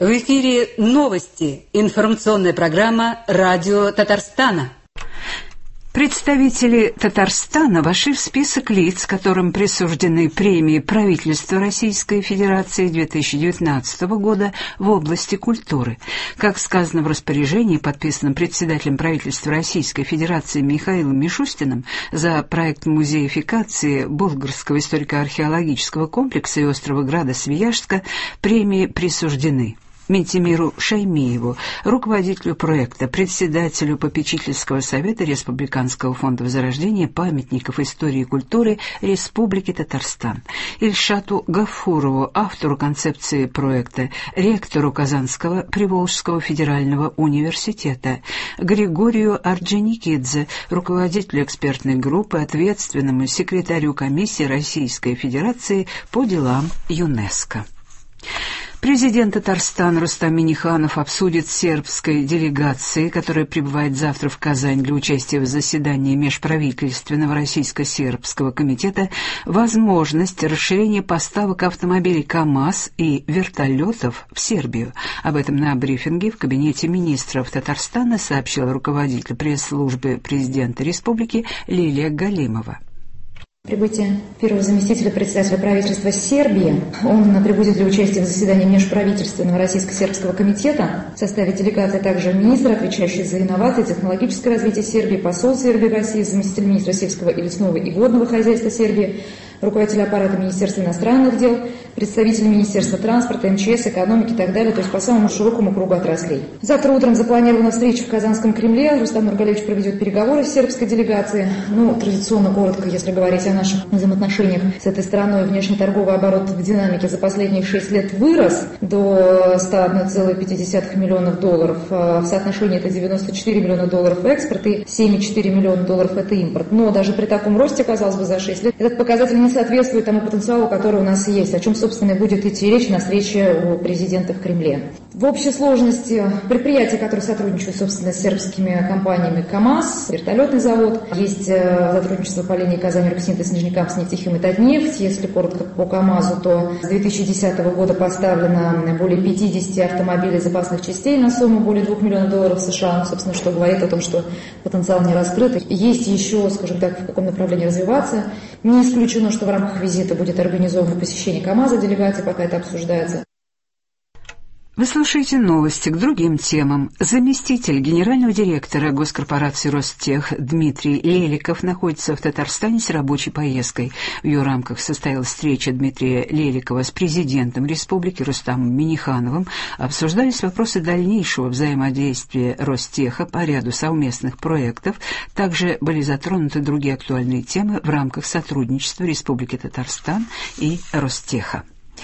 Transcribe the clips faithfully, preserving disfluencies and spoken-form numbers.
В эфире новости. Информационная программа «Радио Татарстана». Представители Татарстана вошли в список лиц, которым присуждены премии правительства Российской Федерации две тысячи девятнадцатого года в области культуры. Как сказано в распоряжении, подписанном председателем правительства Российской Федерации Михаилом Мишустиным, за проект музеификации Болгарского историко-археологического комплекса и острова Града Свияжска премии присуждены Ментимиру Шаймиеву, руководителю проекта, председателю попечительского совета Республиканского фонда возрождения памятников истории и культуры Республики Татарстан, Ильшату Гафурову, автору концепции проекта, ректору Казанского Приволжского федерального университета, Григорию Орджоникидзе, руководителю экспертной группы, ответственному секретарю комиссии Российской Федерации по делам ЮНЕСКО. Президент Татарстана Рустам Минниханов обсудит с сербской делегацией, которая прибывает завтра в Казань для участия в заседании межправительственного российско-сербского комитета, возможность расширения поставок автомобилей КАМАЗ и вертолетов в Сербию. Об этом на брифинге в кабинете министров Татарстана сообщила руководитель пресс-службы президента республики Лилия Галимова. Прибытие первого заместителя председателя правительства Сербии. Он прибудет для участия в заседании межправительственного российско-сербского комитета. В составе делегации также министр, отвечающий за инновации и технологическое развитие Сербии, посол Сербии в России, заместитель министра сельского и лесного и водного хозяйства Сербии, руководитель аппарата Министерства иностранных дел, представители Министерства транспорта, МЧС, экономики и так далее, то есть по самому широкому кругу отраслей. Завтра утром запланирована встреча в Казанском Кремле. Рустам Нургалиевич проведет переговоры с сербской делегацией. Ну, традиционно, коротко, если говорить о наших взаимоотношениях с этой страной, внешнеторговый оборот в динамике за последние шесть лет вырос до ста одной целой пяти десятых миллионов долларов. В соотношении это девяносто четыре миллиона долларов экспорт и семь целых четыре десятых миллиона долларов это импорт. Но даже при таком росте, казалось бы, за шесть лет, этот показатель не соответствует тому потенциалу, который у нас есть, о чем, собственно, будет идти речь на встрече у президента в Кремле. В общей сложности предприятия, которые сотрудничают, собственно, с сербскими компаниями КАМАЗ, вертолетный завод, есть сотрудничество по линии Казань-Роксинтез, Нижнекамск, Нефтехим и Татнефть. Если коротко по КАМАЗу, то с две тысячи десятого года поставлено более пятидесяти автомобилей запасных частей на сумму более двух миллионов долларов США, ну, собственно, что говорит о том, что потенциал не раскрыт. Есть еще, скажем так, в каком направлении развиваться. Не исключено, что в рамках визита будет организовано посещение КАМАЗа делегации, пока это обсуждается. Вы слушаете новости к другим темам. Заместитель генерального директора госкорпорации Ростех Дмитрий Леликов находится в Татарстане с рабочей поездкой. В ее рамках состоялась встреча Дмитрия Леликова с президентом республики Рустамом Миннихановым. Обсуждались вопросы дальнейшего взаимодействия Ростеха по ряду совместных проектов. Также были затронуты другие актуальные темы в рамках сотрудничества Республики Татарстан и Ростеха.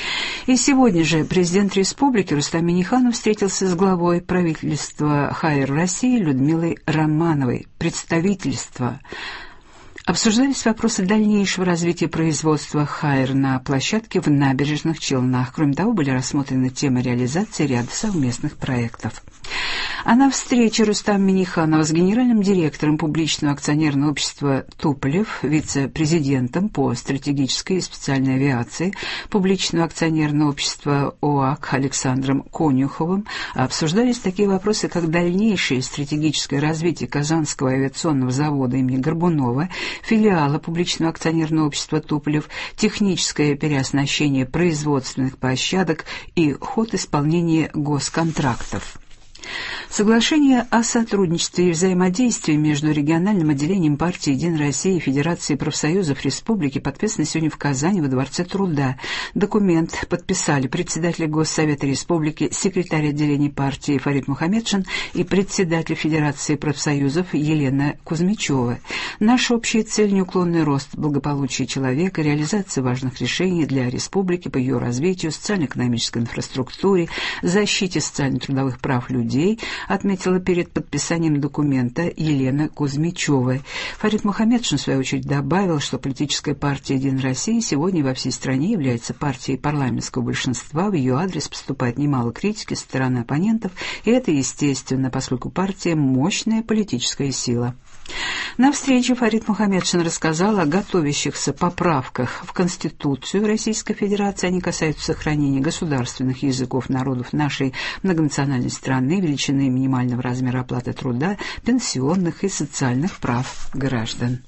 И сегодня же президент республики Рустам Минниханов встретился с главой правительства ХАИР России Людмилой Романовой. Представительство. Обсуждались вопросы дальнейшего развития производства ХАИР на площадке в Набережных Челнах. Кроме того, были рассмотрены темы реализации ряда совместных проектов. А на встрече Рустам Минниханов с генеральным директором публичного акционерного общества «Туполев», вице-президентом по стратегической и специальной авиации публичного акционерного общества ОАК Александром Конюховым обсуждались такие вопросы, как дальнейшее стратегическое развитие Казанского авиационного завода имени Горбунова, филиала публичного акционерного общества «Туполев», техническое переоснащение производственных площадок и ход исполнения госконтрактов. Соглашение о сотрудничестве и взаимодействии между региональным отделением партии «Единая Россия» и Федерацией профсоюзов республики подписано сегодня в Казани во Дворце труда. Документ подписали председатель Госсовета республики, секретарь отделения партии Фарид Мухаммедшин и председатель Федерации профсоюзов Елена Кузьмичева. Наша общая цель – неуклонный рост благополучия человека, реализация важных решений для республики по ее развитию, социально-экономической инфраструктуре, защите социально-трудовых прав людей, отметила перед подписанием документа Елена Кузьмичева. Фарид Мухаммедшин, в свою очередь, добавил, что политическая партия «Единая Россия» сегодня во всей стране является партией парламентского большинства. В ее адрес поступает немало критики со стороны оппонентов, и это естественно, поскольку партия – мощная политическая сила. На встрече Фарид Мухаммедшин рассказал о готовящихся поправках в Конституцию Российской Федерации. Они касаются сохранения государственных языков народов нашей многонациональной страны, величины минимального размера оплаты труда, пенсионных и социальных прав граждан.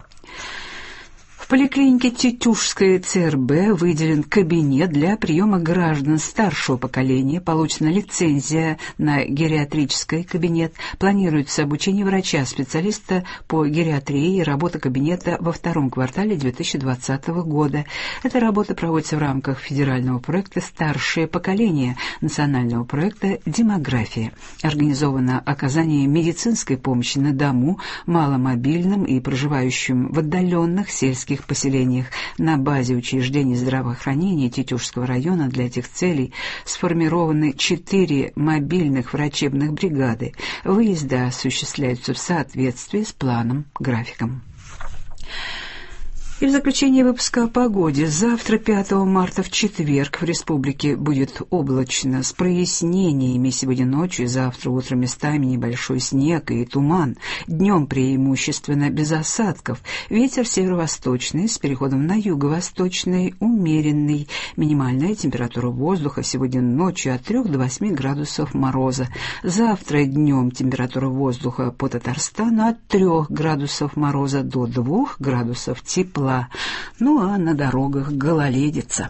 В поликлинике Тетюшской ЦРБ выделен кабинет для приема граждан старшего поколения, получена лицензия на гериатрический кабинет, планируется обучение врача-специалиста по гериатрии и работа кабинета во втором квартале две тысячи двадцатого года. Эта работа проводится в рамках федерального проекта «Старшее поколение», национального проекта «Демография». Организовано оказание медицинской помощи на дому маломобильным и проживающим в отдаленных сельских поселениях. На базе учреждений здравоохранения Тетюшского района для этих целей сформированы четыре мобильных врачебных бригады. Выезды осуществляются в соответствии с планом-графиком. И в заключение выпуска о погоде. Завтра, пятого марта, в четверг, в республике будет облачно с прояснениями. Сегодня ночью и завтра утром местами небольшой снег и туман. Днем преимущественно без осадков. Ветер северо-восточный с переходом на юго-восточный, умеренный. Минимальная температура воздуха сегодня ночью от трёх до восьми градусов мороза. Завтра днем температура воздуха по Татарстану от трёх градусов мороза до двух градусов тепла. Ну а на дорогах гололедица.